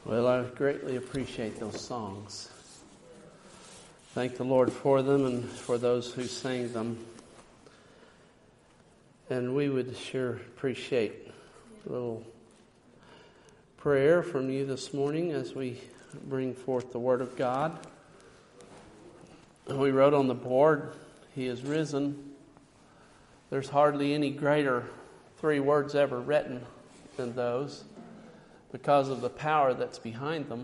Well, I greatly appreciate those songs. Thank the Lord for them and for those who sang them. And we would sure appreciate a little prayer from you this morning as we bring forth the Word of God. We wrote on the board, He is risen. There's hardly any greater 3 words ever written than those, because of the power that's behind them.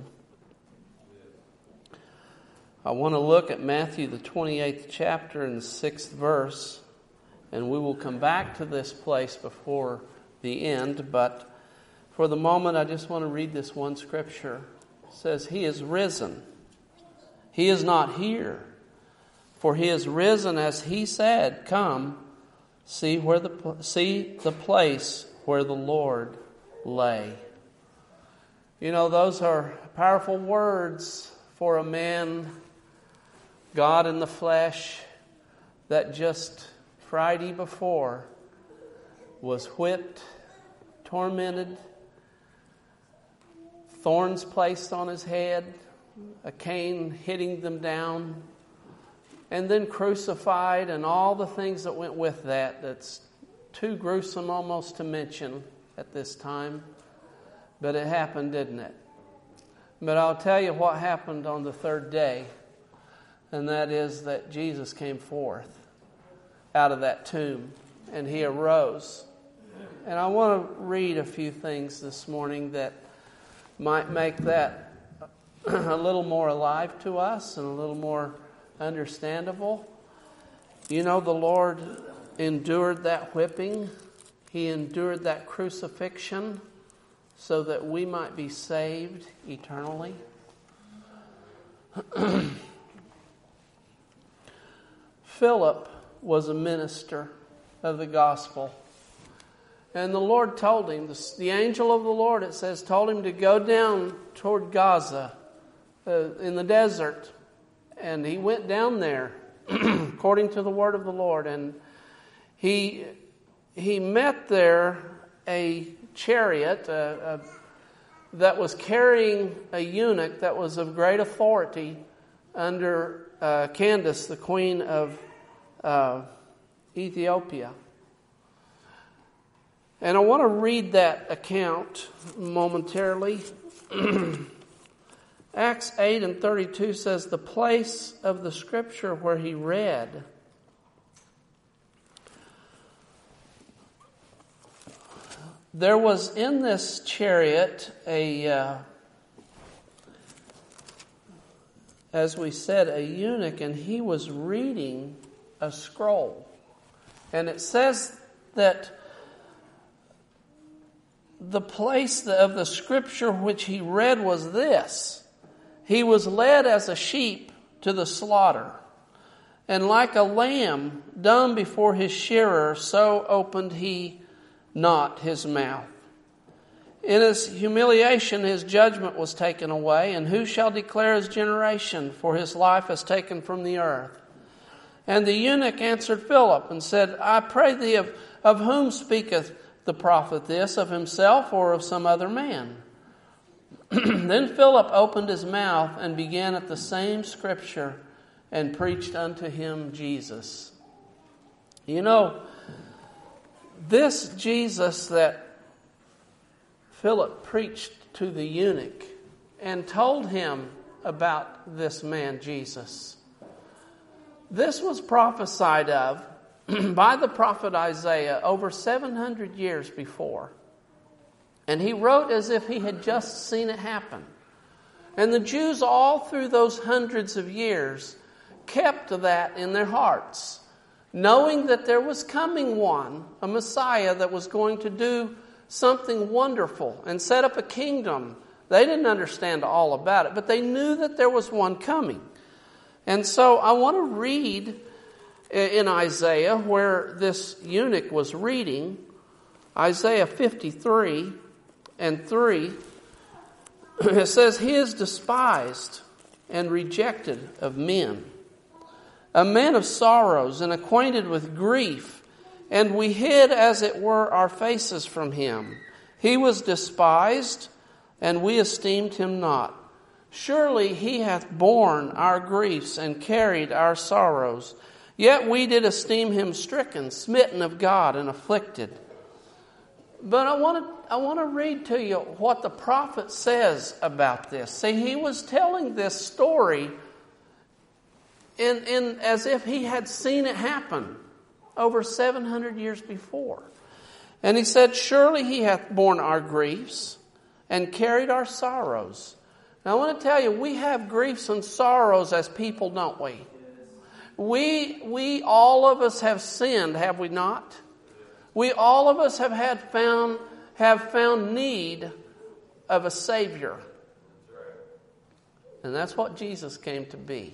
I want to look at Matthew, the 28th chapter and the 6th verse, and we will come back to this place before the end, but for the moment I just want to read this one scripture. It says, He is risen. He is not here, for He is risen as He said. Come, see the place where the Lord lay. You know, those are powerful words for a man, God in the flesh, that just Friday before was whipped, tormented, thorns placed on his head, a cane hitting them down, and then crucified, and all the things that went with that. That's too gruesome almost to mention at this time. But it happened, didn't it? But I'll tell you what happened on the 3rd day, and that is that Jesus came forth out of that tomb, and He arose. And I want to read a few things this morning that might make that a little more alive to us and a little more understandable. You know, the Lord endured that whipping. He endured that crucifixion so that we might be saved eternally. Philip was a minister of the gospel. And the Lord told him, the angel of the Lord, it says, told him to go down toward Gaza in the desert. And he went down there according to the word of the Lord. And he met there a chariot that was carrying a eunuch that was of great authority under Candace, the queen of Ethiopia. And I want to read that account momentarily. Acts 8:32 says, the place of the scripture where he read. There was in this chariot as we said, a eunuch, and he was reading a scroll. And it says that the place of the scripture which he read was this: He was led as a sheep to the slaughter, and like a lamb dumb before his shearer, so opened he not his mouth. In his humiliation his judgment was taken away, and who shall declare his generation? For his life is taken from the earth. And the eunuch answered Philip and said, I pray thee, of whom speaketh the prophet this, of himself or of some other man? Then Philip opened his mouth and began at the same scripture and preached unto him Jesus. You know, this Jesus that Philip preached to the eunuch and told him about this man Jesus, this was prophesied of by the prophet Isaiah over 700 years before. And he wrote as if he had just seen it happen. And the Jews all through those hundreds of years kept that in their hearts, knowing that there was coming one, a Messiah that was going to do something wonderful and set up a kingdom. They didn't understand all about it, but they knew that there was one coming. And so I want to read in Isaiah where this eunuch was reading, Isaiah 53:3. It says, He is despised and rejected of men, a man of sorrows and acquainted with grief, and we hid, as it were, our faces from him. He was despised, and we esteemed him not. Surely he hath borne our griefs and carried our sorrows. Yet we did esteem him stricken, smitten of God, and afflicted. But I want to read to you what the prophet says about this. See, he was telling this story in as if he had seen it happen over 700 years before. And he said, surely he hath borne our griefs and carried our sorrows. Now I want to tell you, we have griefs and sorrows as people, don't we? We all of us have sinned, have we not? We all of us have found need of a Savior. And that's what Jesus came to be.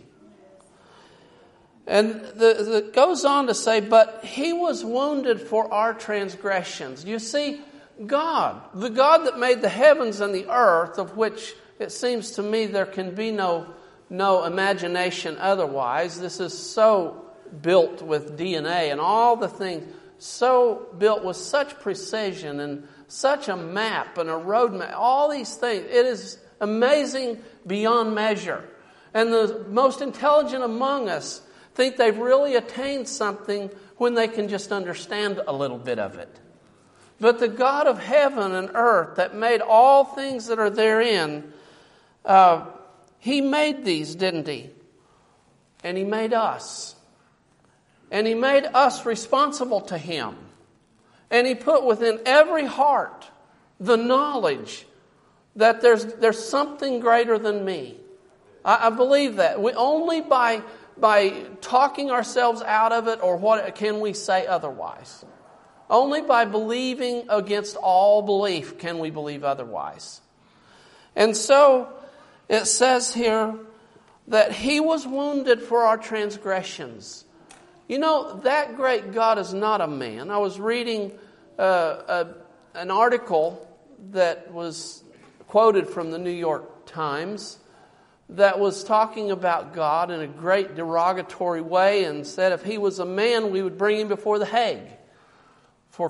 And it goes on to say, but he was wounded for our transgressions. You see, God, the God that made the heavens and the earth, of which it seems to me there can be no imagination otherwise. This is so built with DNA and all the things, so built with such precision and such a map and a roadmap, all these things. It is amazing beyond measure. And the most intelligent among us think they've really attained something when they can just understand a little bit of it. But the God of heaven and earth that made all things that are therein, he made these, didn't he? And he made us. And he made us responsible to him. And he put within every heart the knowledge that there's something greater than me. I believe that. We only by talking ourselves out of it, or what can we say otherwise? Only by believing against all belief can we believe otherwise. And so it says here that he was wounded for our transgressions. You know, that great God is not a man. I was reading an article that was quoted from the New York Times that was talking about God in a great derogatory way, and said if he was a man, we would bring him before the Hague for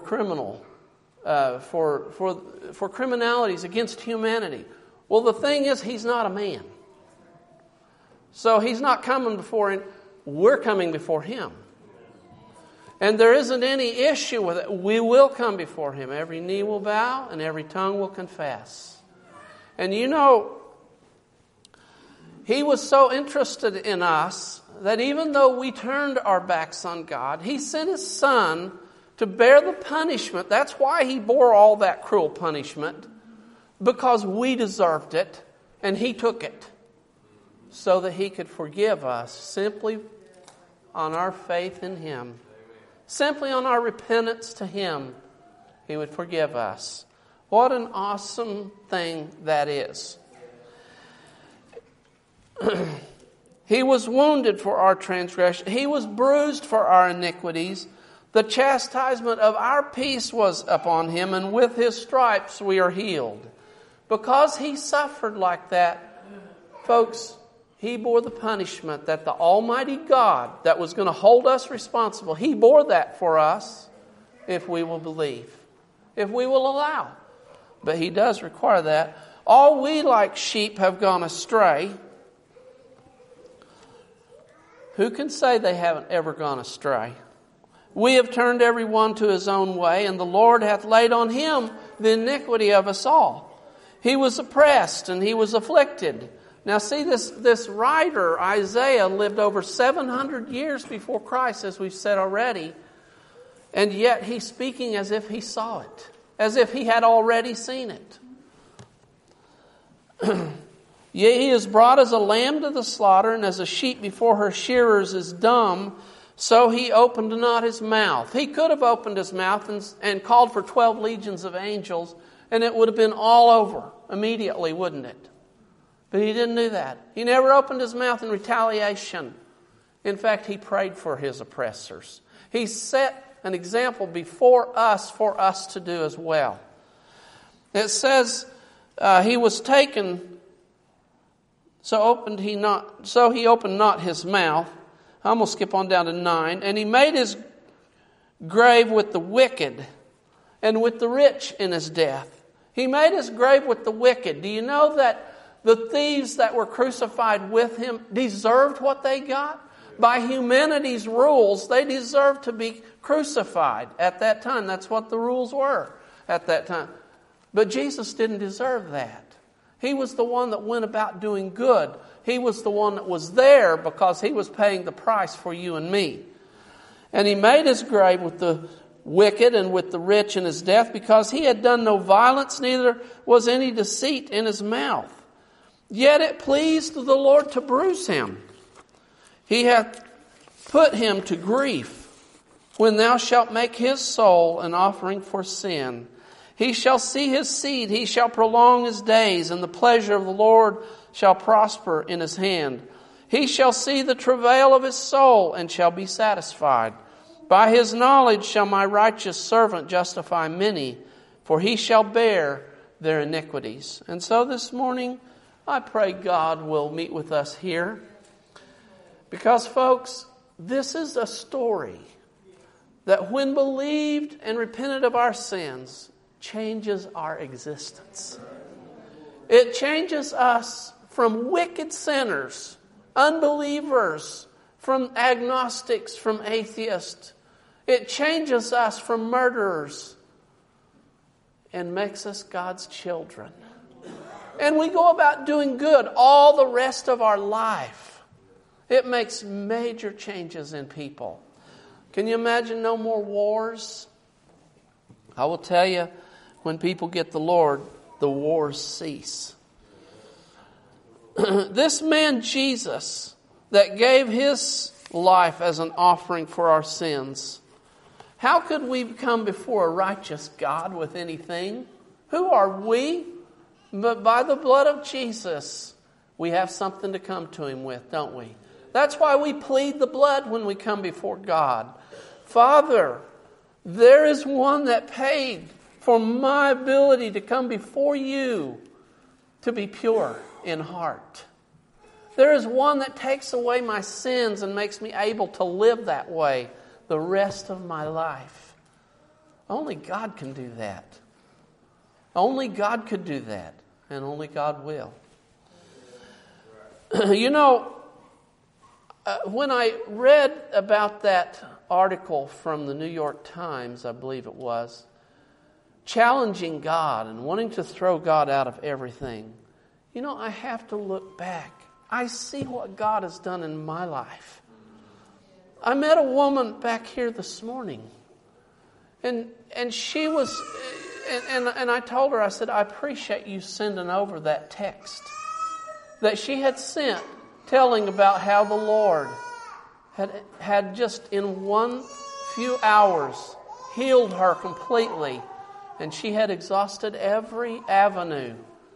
for criminalities against humanity. Well, the thing is, he's not a man. So he's not coming before him. We're coming before him. And there isn't any issue with it. We will come before him. Every knee will bow and every tongue will confess. And you know, he was so interested in us that even though we turned our backs on God, he sent his Son to bear the punishment. That's why he bore all that cruel punishment, because we deserved it, and he took it so that he could forgive us simply on our faith in him. Simply on our repentance to him, he would forgive us. What an awesome thing that is. He was wounded for our transgression. He was bruised for our iniquities. The chastisement of our peace was upon him, and with his stripes we are healed. Because he suffered like that, folks, he bore the punishment that the Almighty God that was going to hold us responsible, he bore that for us if we will believe, if we will allow. But he does require that. All we like sheep have gone astray. Who can say they haven't ever gone astray? We have turned every one to his own way, and the Lord hath laid on him the iniquity of us all. He was oppressed and he was afflicted. Now see, this writer, Isaiah, lived over 700 years before Christ, as we've said already. And yet he's speaking as if he saw it, as if he had already seen it. Yea, he is brought as a lamb to the slaughter, and as a sheep before her shearers is dumb, so he opened not his mouth. He could have opened his mouth and called for 12 legions of angels, and it would have been all over immediately, wouldn't it? But he didn't do that. He never opened his mouth in retaliation. In fact, he prayed for his oppressors. He set an example before us for us to do as well. It says, he was taken, so he opened not his mouth. I'm going to skip on down to 9. And he made his grave with the wicked and with the rich in his death. He made his grave with the wicked. Do you know that the thieves that were crucified with him deserved what they got? By humanity's rules, they deserved to be crucified at that time. That's what the rules were at that time. But Jesus didn't deserve that. He was the one that went about doing good. He was the one that was there because he was paying the price for you and me. And he made his grave with the wicked and with the rich in his death, because he had done no violence, neither was any deceit in his mouth. Yet it pleased the Lord to bruise him. He hath put him to grief. When thou shalt make his soul an offering for sin, he shall see his seed, he shall prolong his days, and the pleasure of the Lord shall prosper in his hand. He shall see the travail of his soul, and shall be satisfied. By his knowledge shall my righteous servant justify many, for he shall bear their iniquities. And so this morning, I pray God will meet with us here. Because, folks, this is a story that when believed and repented of our sins, changes our existence. It changes us from wicked sinners, unbelievers, from agnostics, from atheists. It changes us from murderers and makes us God's children. And we go about doing good all the rest of our life. It makes major changes in people. Can you imagine no more wars? I will tell you, when people get the Lord, the wars cease. This man Jesus that gave his life as an offering for our sins, how could we come before a righteous God with anything? Who are we? But by the blood of Jesus, we have something to come to him with, don't we? That's why we plead the blood when we come before God. Father, there is one that paid for my ability to come before you to be pure in heart. There is one that takes away my sins and makes me able to live that way the rest of my life. Only God can do that. Only God could do that. And only God will. You know, when I read about that article from the New York Times, I believe it was, challenging God and wanting to throw God out of everything, you know, I have to look back. I see what God has done in my life. I met a woman back here this morning, and she was, and I told her, I said, I appreciate you sending over that text that she had sent, telling about how the Lord had just in one few hours healed her completely, and she had exhausted every avenue.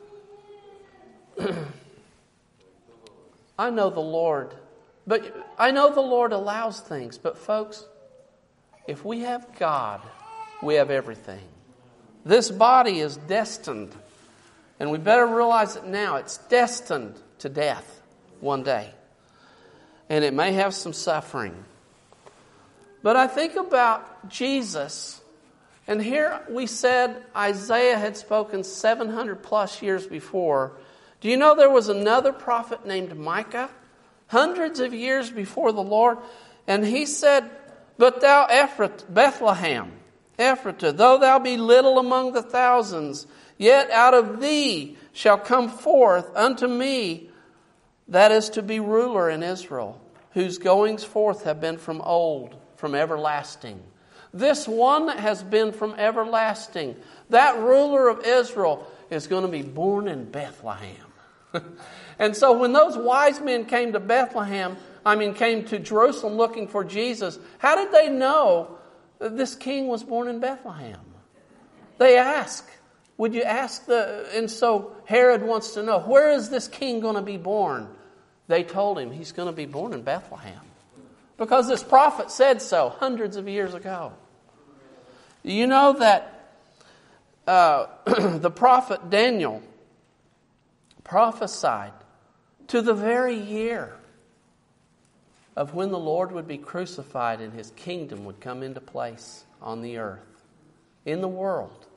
I know the Lord, but I know the Lord allows things. But folks, if we have God, we have everything. This body is destined, and we better realize it now. It's destined to death one day, and it may have some suffering. But I think about Jesus, and here we said Isaiah had spoken 700 plus years before. Do you know there was another prophet named Micah, hundreds of years before the Lord? And he said, but thou Bethlehem, Ephratah, though thou be little among the thousands, yet out of thee shall come forth unto me that is to be ruler in Israel, whose goings forth have been from old, from everlasting. This one that has been from everlasting, that ruler of Israel, is going to be born in Bethlehem. And so when those wise men came to came to Jerusalem looking for Jesus, how did they know that this king was born in Bethlehem? They asked, would you ask and so Herod wants to know, where is this king going to be born? They told him he's going to be born in Bethlehem. Because this prophet said so hundreds of years ago. You know that the prophet Daniel prophesied to the very year of when the Lord would be crucified and his kingdom would come into place on the earth, in the world.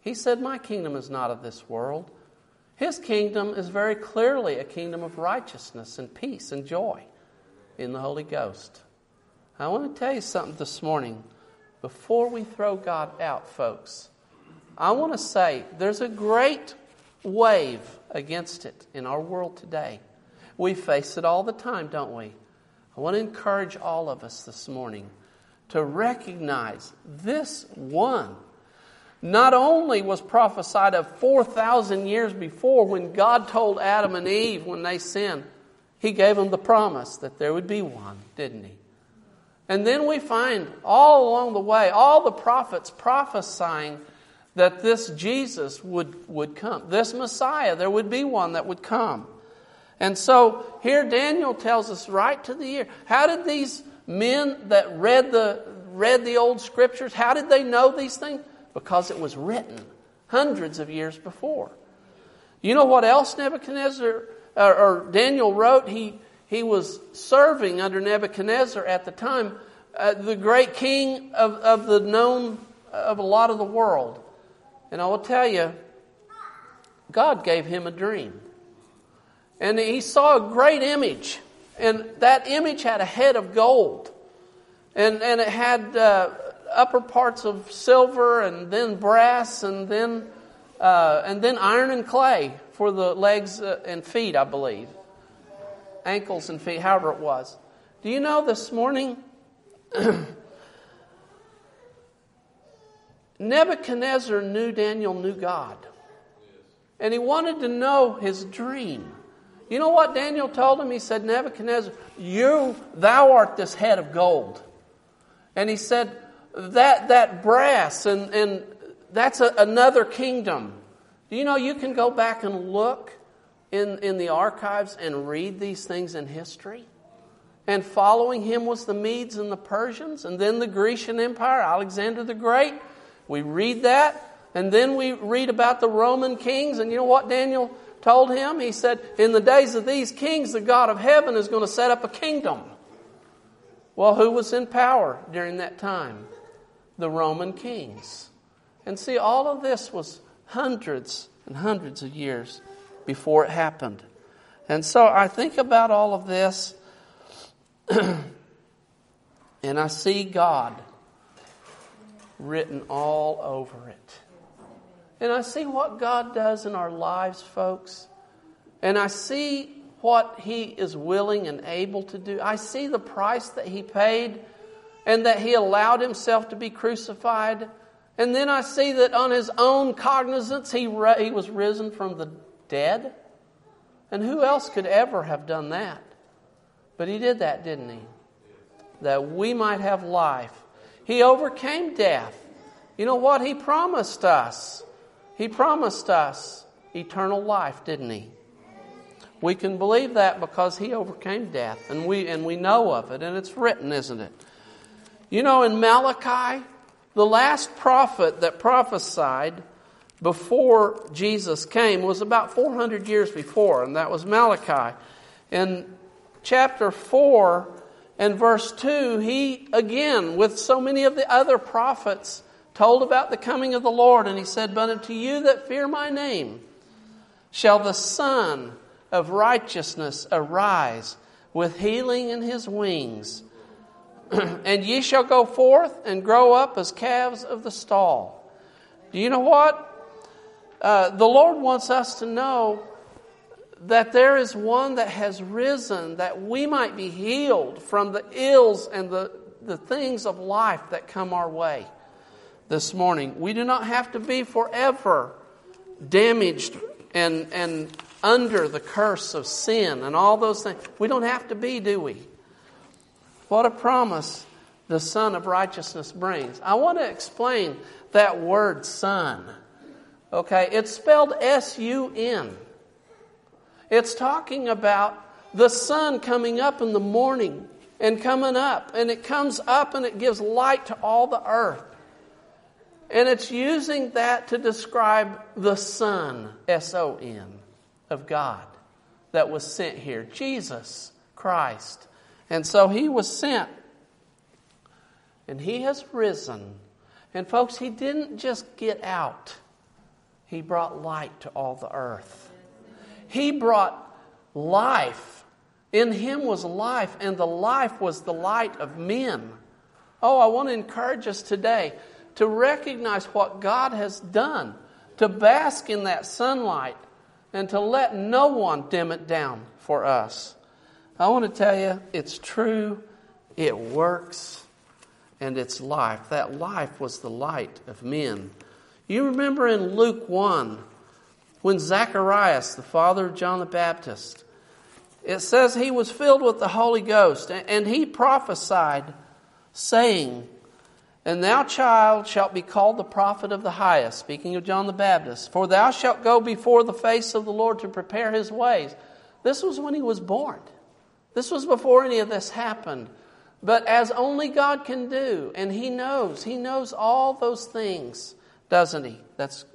He said, my kingdom is not of this world. His kingdom is very clearly a kingdom of righteousness and peace and joy in the Holy Ghost. I want to tell you something this morning. Before we throw God out, folks, I want to say there's a great wave against it in our world today. We face it all the time, don't we? I want to encourage all of us this morning to recognize this one not only was prophesied of 4,000 years before when God told Adam and Eve when they sinned, He gave them the promise that there would be one, didn't He? And then we find all along the way, all the prophets prophesying that this Jesus would come. This Messiah, there would be one that would come. And so here Daniel tells us right to the year. How did these men that read the old scriptures, how did they know these things? Because it was written hundreds of years before. You know what else Nebuchadnezzar or Daniel wrote? He was serving under Nebuchadnezzar at the time, the great king of a lot of the world. And I will tell you, God gave him a dream. And he saw a great image. And that image had a head of gold. And it had upper parts of silver and then brass and then iron and clay for the legs and feet, I believe. Ankles and feet, however it was. Do you know this morning, Nebuchadnezzar knew Daniel knew God. And he wanted to know his dream. You know what Daniel told him? He said, Nebuchadnezzar, thou art this head of gold. And he said, that brass, and that's another kingdom. Do you know you can go back and look in the archives and read these things in history? And following him was the Medes and the Persians, and then the Grecian Empire, Alexander the Great. We read that, and then we read about the Roman kings, and you know what Daniel told him? He said, in the days of these kings, the God of heaven is going to set up a kingdom. Well, who was in power during that time? The Roman kings. And see, all of this was hundreds and hundreds of years before it happened. And so I think about all of this, and I see God written all over it. And I see what God does in our lives, folks. And I see what He is willing and able to do. I see the price that He paid and that He allowed Himself to be crucified. And then I see that on His own cognizance, He was risen from the dead. And who else could ever have done that? But He did that, didn't He? That we might have life. He overcame death. You know what? He promised us. He promised us eternal life, didn't He? We can believe that because He overcame death. And we know of it. And it's written, isn't it? You know, in Malachi, the last prophet that prophesied before Jesus came was about 400 years before. And that was Malachi. In chapter 4 and verse 2, he, again, with so many of the other prophets, told about the coming of the Lord. And he said, but unto you that fear my name shall the Son of righteousness arise with healing in His wings. And ye shall go forth and grow up as calves of the stall. Do you know what? The Lord wants us to know that there is one that has risen, that we might be healed from the ills and the things of life that come our way this morning. We do not have to be forever damaged and under the curse of sin and all those things. We don't have to be, do we? What a promise the Son of Righteousness brings. I want to explain that word son. Okay, it's spelled S-U-N. It's talking about the sun coming up in the morning and coming up. And it comes up and it gives light to all the earth. And it's using that to describe the Son, S-O-N, of God that was sent here. Jesus Christ. And so He was sent. And He has risen. And folks, He didn't just get out. He brought light to all the earth. He brought life. In Him was life, and the life was the light of men. Oh, I want to encourage us today to recognize what God has done, to bask in that sunlight, and to let no one dim it down for us. I want to tell you, it's true, it works, and it's life. That life was the light of men. You remember in Luke 1, when Zacharias, the father of John the Baptist, it says he was filled with the Holy Ghost, and he prophesied, saying, "And thou, child, shalt be called the prophet of the highest," speaking of John the Baptist, "for thou shalt go before the face of the Lord to prepare His ways." This was when he was born. This was before any of this happened. But as only God can do, and He knows all those things, doesn't He?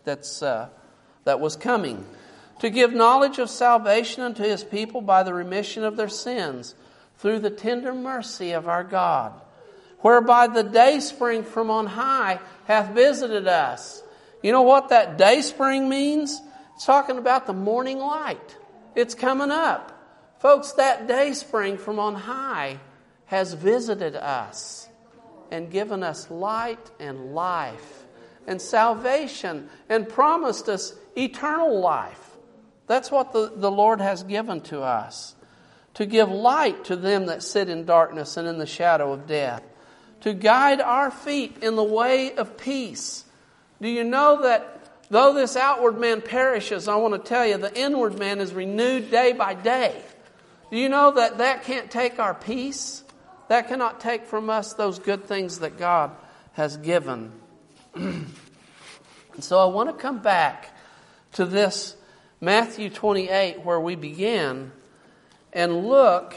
That was coming. To give knowledge of salvation unto His people by the remission of their sins, through the tender mercy of our God, whereby the dayspring from on high hath visited us. You know what that dayspring means? It's talking about the morning light. It's coming up. Folks, that dayspring from on high has visited us and given us light and life and salvation and promised us eternal life. That's what the Lord has given to us. To give light to them that sit in darkness and in the shadow of death. To guide our feet in the way of peace. Do you know that though this outward man perishes, I want to tell you, the inward man is renewed day by day. Do you know that that can't take our peace? That cannot take from us those good things that God has given. And so I want to come back to this Matthew 28 where we began and look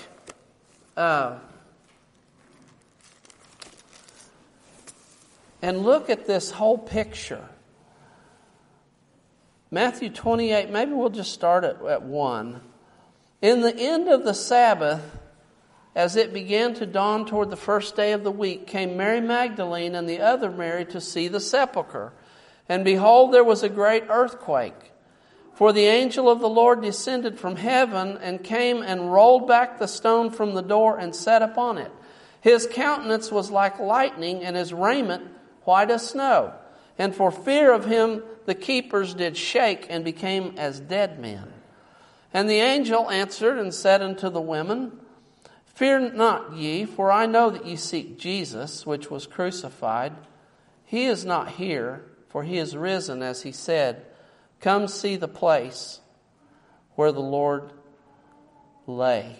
at this whole picture. Matthew 28, maybe we'll just start at 1. In the end of the Sabbath, as it began to dawn toward the first day of the week, came Mary Magdalene and the other Mary to see the sepulchre. And behold, there was a great earthquake. For the angel of the Lord descended from heaven and came and rolled back the stone from the door and sat upon it. His countenance was like lightning, and his raiment white as snow. And for fear of him the keepers did shake and became as dead men. And the angel answered and said unto the women, Fear not ye, for I know that ye seek Jesus, which was crucified. He is not here, for He is risen, as He said. Come see the place where the Lord lay.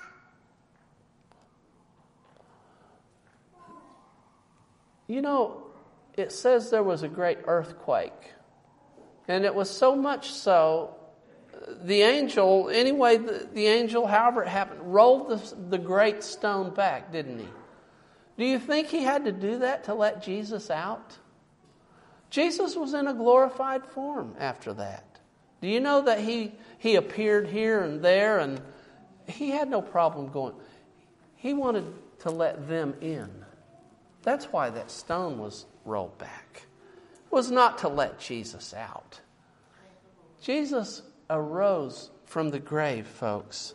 You know, it says there was a great earthquake. And it was so much so, the angel, however it happened, rolled the great stone back, didn't he? Do you think he had to do that to let Jesus out? Jesus was in a glorified form after that. Do you know that he appeared here and there, and he had no problem going. He wanted to let them in. That's why that stone was rolled back. It was not to let Jesus out. Jesus arose from the grave, folks.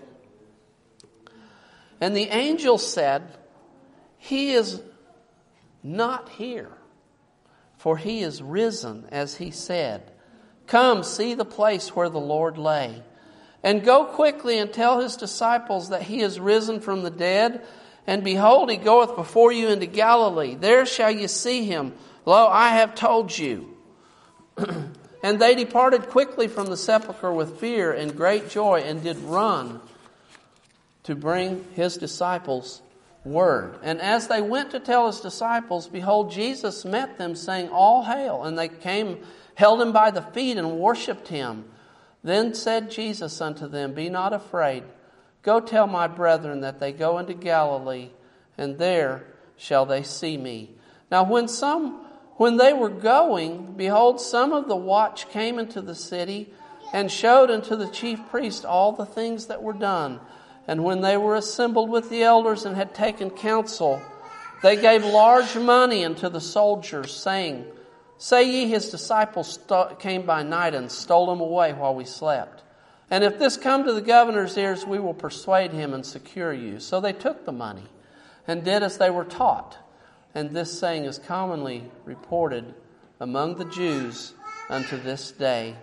And the angel said, He is not here, for He is risen, as He said. Come, see the place where the Lord lay. And go quickly and tell His disciples that He is risen from the dead. And behold, He goeth before you into Galilee. There shall you see Him. Lo, I have told you. And they departed quickly from the sepulchre with fear and great joy, and did run to bring His disciples word. And as they went to tell His disciples, behold, Jesus met them, saying, All hail. And they came, held Him by the feet, and worshipped Him. Then said Jesus unto them, Be not afraid. Go tell my brethren that they go into Galilee, and there shall they see me. Now when they were going, behold, some of the watch came into the city, and showed unto the chief priest all the things that were done. And when they were assembled with the elders and had taken counsel, they gave large money unto the soldiers, saying, Say ye, his disciples came by night and stole him away while we slept. And if this come to the governor's ears, we will persuade him and secure you. So they took the money and did as they were taught. And this saying is commonly reported among the Jews unto this day.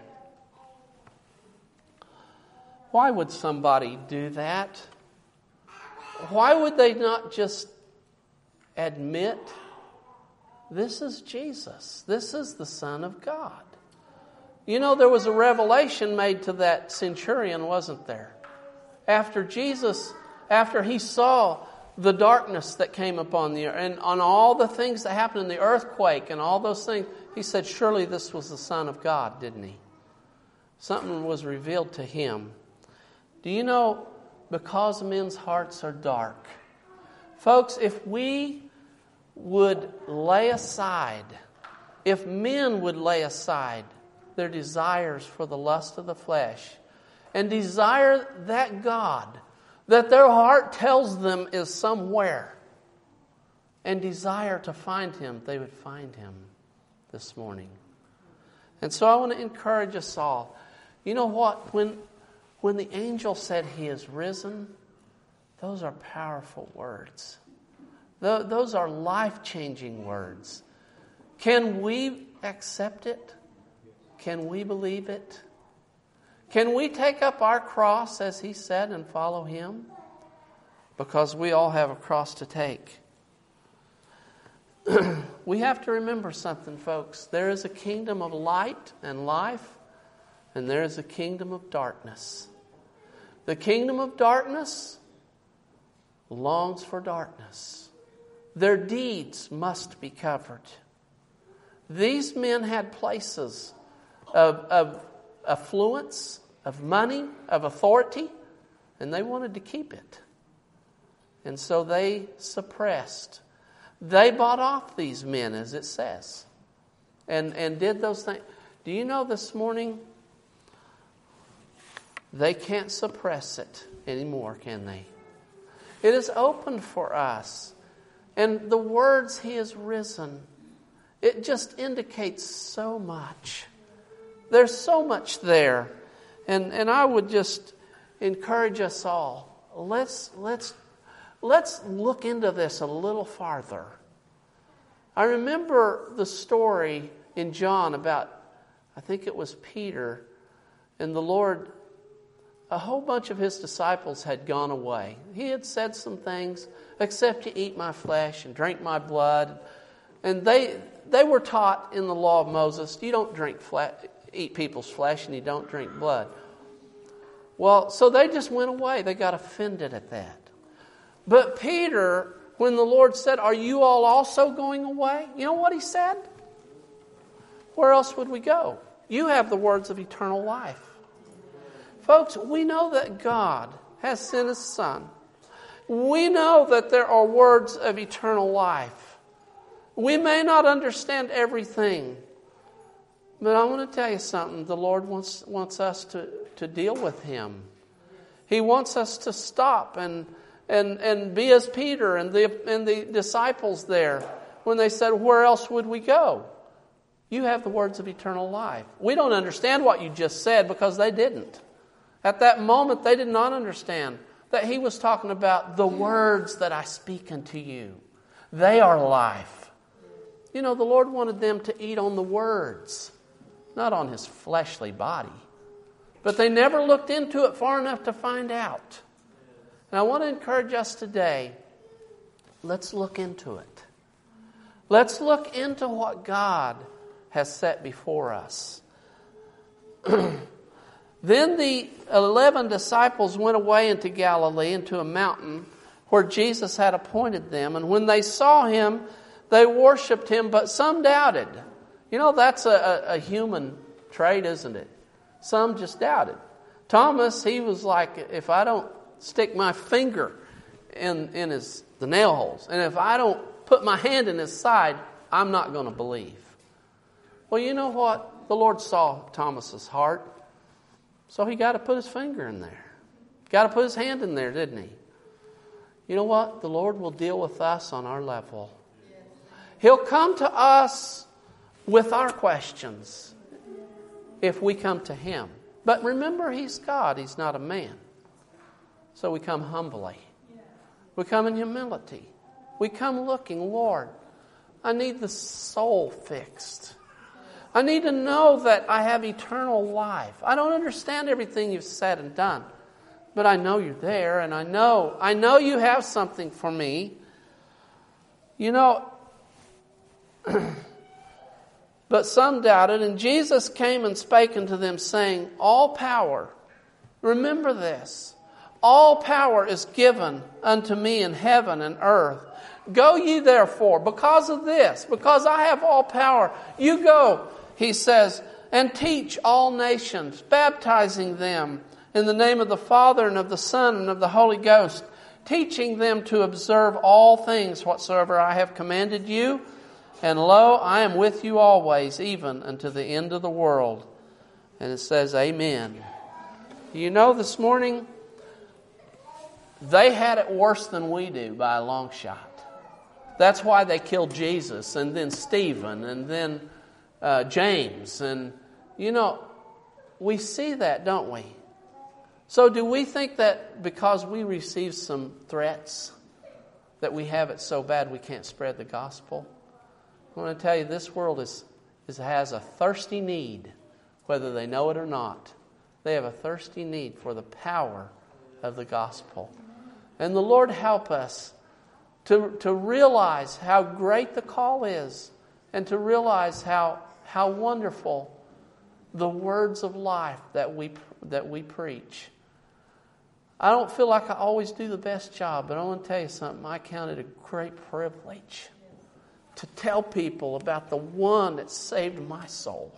Why would somebody do that? Why would they not just admit, this is Jesus, this is the Son of God? You know, there was a revelation made to that centurion, wasn't there? After he saw the darkness that came upon the earth and on all the things that happened in the earthquake and all those things, he said, surely this was the Son of God, didn't he? Something was revealed to him. Do you know, because men's hearts are dark, folks, if we would lay aside, if men would lay aside their desires for the lust of the flesh and desire that God that their heart tells them is somewhere and desire to find Him, they would find Him this morning. And so I want to encourage us all. You know what? When the angel said He is risen, those are powerful words. Those are life-changing words. Can we accept it? Can we believe it? Can we take up our cross, as He said, and follow Him? Because we all have a cross to take. We have to remember something, folks. There is a kingdom of light and life, and there is a kingdom of darkness. The kingdom of darkness longs for darkness. Their deeds must be covered. These men had places of affluence, of money, of authority, and they wanted to keep it. And so they suppressed. They bought off these men, as it says, and did those things. Do you know this morning, they can't suppress it anymore, can they? It is open for us. And the words, He is risen, it just indicates so much. There's so much there. And I would just encourage us all. Let's look into this a little farther. I remember the story in John about, I think it was Peter, and the Lord, a whole bunch of His disciples had gone away. He had said some things, except you eat my flesh and drink my blood. And they were taught in the law of Moses, you don't eat people's flesh and you don't drink blood. Well, so they just went away. They got offended at that. But Peter, when the Lord said, are you all also going away? You know what he said? Where else would we go? You have the words of eternal life. Folks, we know that God has sent His Son. We know that there are words of eternal life. We may not understand everything, but I want to tell you something. The Lord wants us to deal with Him. He wants us to stop and be as Peter and the disciples there when they said, where else would we go? You have the words of eternal life. We don't understand what you just said because they didn't. At that moment, they did not understand that He was talking about the words that I speak unto you. They are life. You know, the Lord wanted them to eat on the words, not on His fleshly body. But they never looked into it far enough to find out. And I want to encourage us today, let's look into it. Let's look into what God has set before us. Then the 11 disciples went away into Galilee, into a mountain where Jesus had appointed them. And when they saw Him, they worshipped Him, but some doubted. You know, that's a human trait, isn't it? Some just doubted. Thomas, he was like, if I don't stick my finger in the nail holes, and if I don't put my hand in His side, I'm not going to believe. Well, you know what? The Lord saw Thomas's heart. So he got to put his finger in there. Got to put his hand in there, didn't he? You know what? The Lord will deal with us on our level. He'll come to us with our questions if we come to Him. But remember, He's God. He's not a man. So we come humbly. We come in humility. We come looking, Lord, I need the soul fixed. I need to know that I have eternal life. I don't understand everything you've said and done, but I know you're there, and I know you have something for me. You know, but some doubted, and Jesus came and spake unto them, saying, all power, remember this, all power is given unto me in heaven and earth. Go ye therefore, because of this, because I have all power, you go, he says, and teach all nations, baptizing them in the name of the Father and of the Son and of the Holy Ghost, teaching them to observe all things whatsoever I have commanded you. And lo, I am with you always, even unto the end of the world. And it says, Amen. You know, this morning, they had it worse than we do by a long shot. That's why they killed Jesus, and then Stephen, and then James. And, you know, we see that, don't we? So do we think that because we receive some threats that we have it so bad we can't spread the gospel? I want to tell you, this world has a thirsty need, whether they know it or not. They have a thirsty need for the power of the gospel. And the Lord help us to realize how great the call is, and to realize how wonderful the words of life that we preach. I don't feel like I always do the best job, but I want to tell you something. I count it a great privilege to tell people about the one that saved my soul.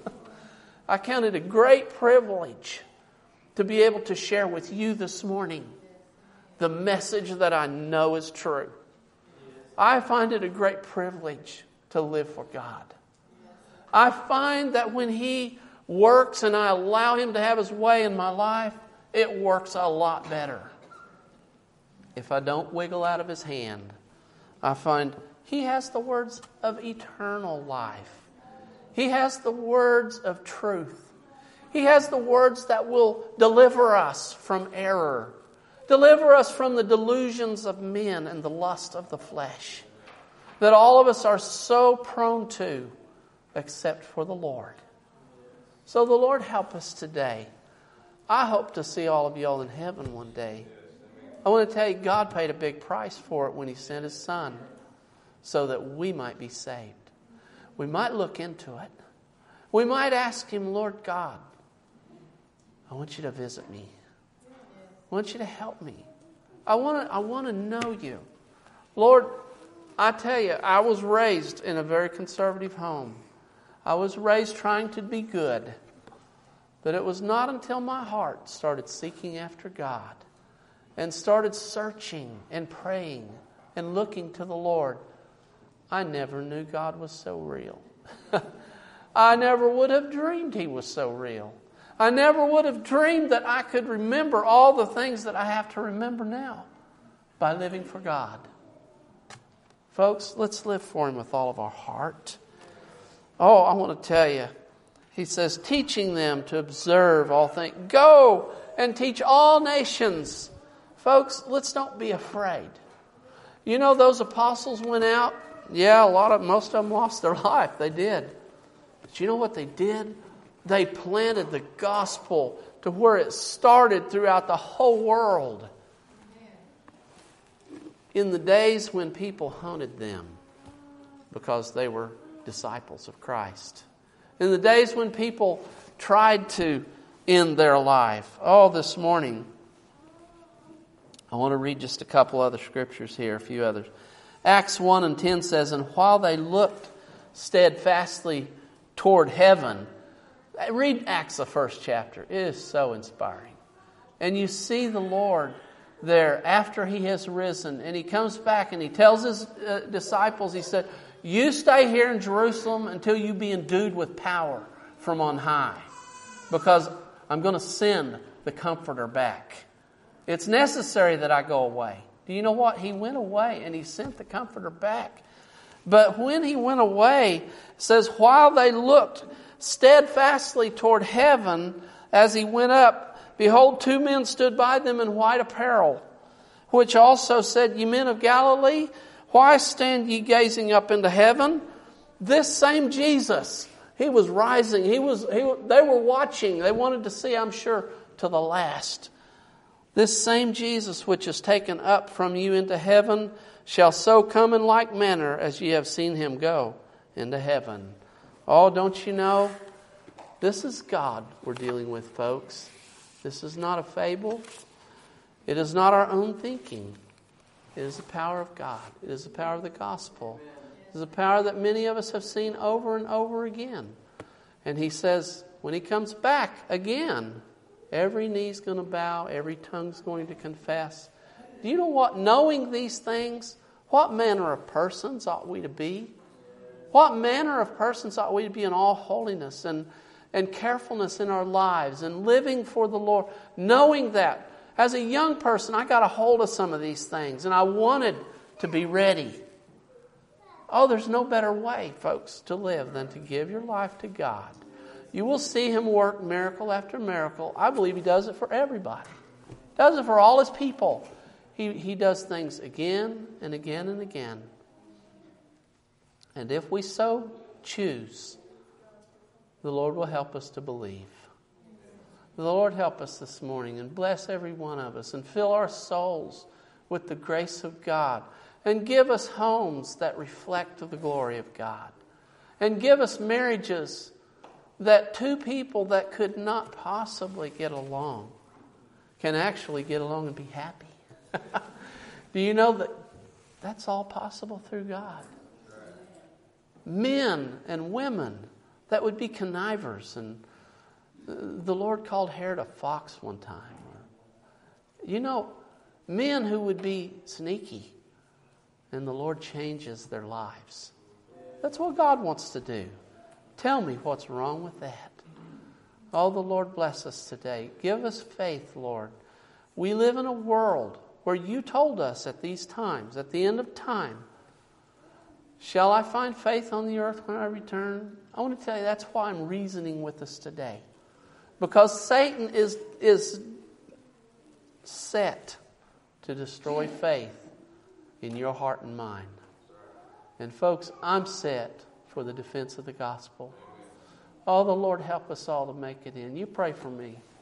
I count it a great privilege to be able to share with you this morning the message that I know is true. I find it a great privilege to live for God. I find that when He works and I allow Him to have His way in my life, it works a lot better. If I don't wiggle out of His hand, I find He has the words of eternal life. He has the words of truth. He has the words that will deliver us from error. Deliver us from the delusions of men and the lust of the flesh that all of us are so prone to, except for the Lord. So the Lord help us today. I hope to see all of y'all in heaven one day. I want to tell you, God paid a big price for it when He sent His Son so that we might be saved. We might look into it. We might ask Him, Lord God, I want you to visit me. I want you to help me. I want to know you. Lord, I tell you, I was raised in a very conservative home. I was raised trying to be good. But it was not until my heart started seeking after God and started searching and praying and looking to the Lord, I never knew God was so real. I never would have dreamed He was so real. I never would have dreamed that I could remember all the things that I have to remember now by living for God. Folks, let's live for Him with all of our heart. Oh, I want to tell you, He says, teaching them to observe all things. Go and teach all nations. Folks, let's don't be afraid. You know, those apostles went out. Yeah, most of them lost their life. They did. But you know what they did? They planted the gospel to where it started throughout the whole world. In the days when people hunted them because they were disciples of Christ. In the days when people tried to end their life. Oh, this morning, I want to read just a couple other scriptures here, a few others. Acts 1:10 says, and while they looked steadfastly toward heaven. Read Acts, the first chapter. It is so inspiring. And you see the Lord there after He has risen. And He comes back and He tells His disciples, He said, you stay here in Jerusalem until you be endued with power from on high. Because I'm going to send the Comforter back. It's necessary that I go away. Do you know what? He went away and He sent the Comforter back. But when he went away, it says, while they looked steadfastly toward heaven as he went up, behold, two men stood by them in white apparel, which also said, Ye men of Galilee, why stand ye gazing up into heaven? This same Jesus, he was rising. They were watching. They wanted to see, I'm sure, to the last. This same Jesus, which is taken up from you into heaven, shall so come in like manner as ye have seen him go into heaven. Oh, don't you know? This is God we're dealing with, folks. This is not a fable. It is not our own thinking. It is the power of God. It is the power of the gospel. It is the power that many of us have seen over and over again. And he says, when he comes back again, every knee's going to bow, every tongue's going to confess. Do you know what? Knowing these things, what manner of persons ought we to be? What manner of persons ought we to be in all holiness and carefulness in our lives and living for the Lord? Knowing that as a young person, I got a hold of some of these things and I wanted to be ready. Oh, there's no better way, folks, to live than to give your life to God. You will see him work miracle after miracle. I believe he does it for everybody. He does it for all his people. He does things again and again and again. And if we so choose, the Lord will help us to believe. The Lord help us this morning and bless every one of us and fill our souls with the grace of God and give us homes that reflect the glory of God and give us marriages that two people that could not possibly get along can actually get along and be happy. Do you know that that's all possible through God? Men and women that would be connivers. And the Lord called Herod a fox one time. You know, men who would be sneaky. And the Lord changes their lives. That's what God wants to do. Tell me what's wrong with that. Oh, the Lord bless us today. Give us faith, Lord. We live in a world where you told us at these times, at the end of time, shall I find faith on the earth when I return? I want to tell you that's why I'm reasoning with us today. Because Satan is set to destroy faith in your heart and mind. And folks, I'm set for the defense of the gospel. Oh, the Lord help us all to make it in. You pray for me.